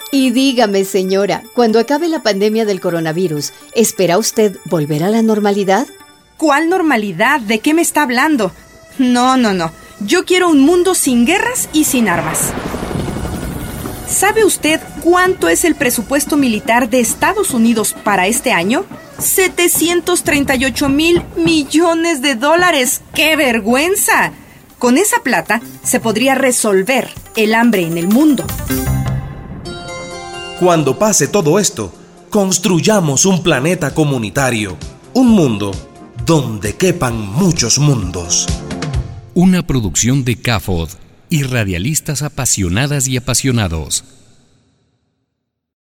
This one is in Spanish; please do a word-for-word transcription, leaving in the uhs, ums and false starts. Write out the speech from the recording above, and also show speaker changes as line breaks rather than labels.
Y dígame, señora, cuando acabe la pandemia del coronavirus, ¿espera usted volver a la normalidad?
¿Cuál normalidad? ¿De qué me está hablando? No, no, no. Yo quiero un mundo sin guerras y sin armas. ¿Sabe usted cuánto es el presupuesto militar de Estados Unidos para este año? setecientos treinta y ocho mil millones de dólares. ¡Qué vergüenza! Con esa plata se podría resolver el hambre en el mundo.
Cuando pase todo esto, construyamos un planeta comunitario, un mundo donde quepan muchos mundos.
Una producción de C A F O D y radialistas apasionadas y apasionados.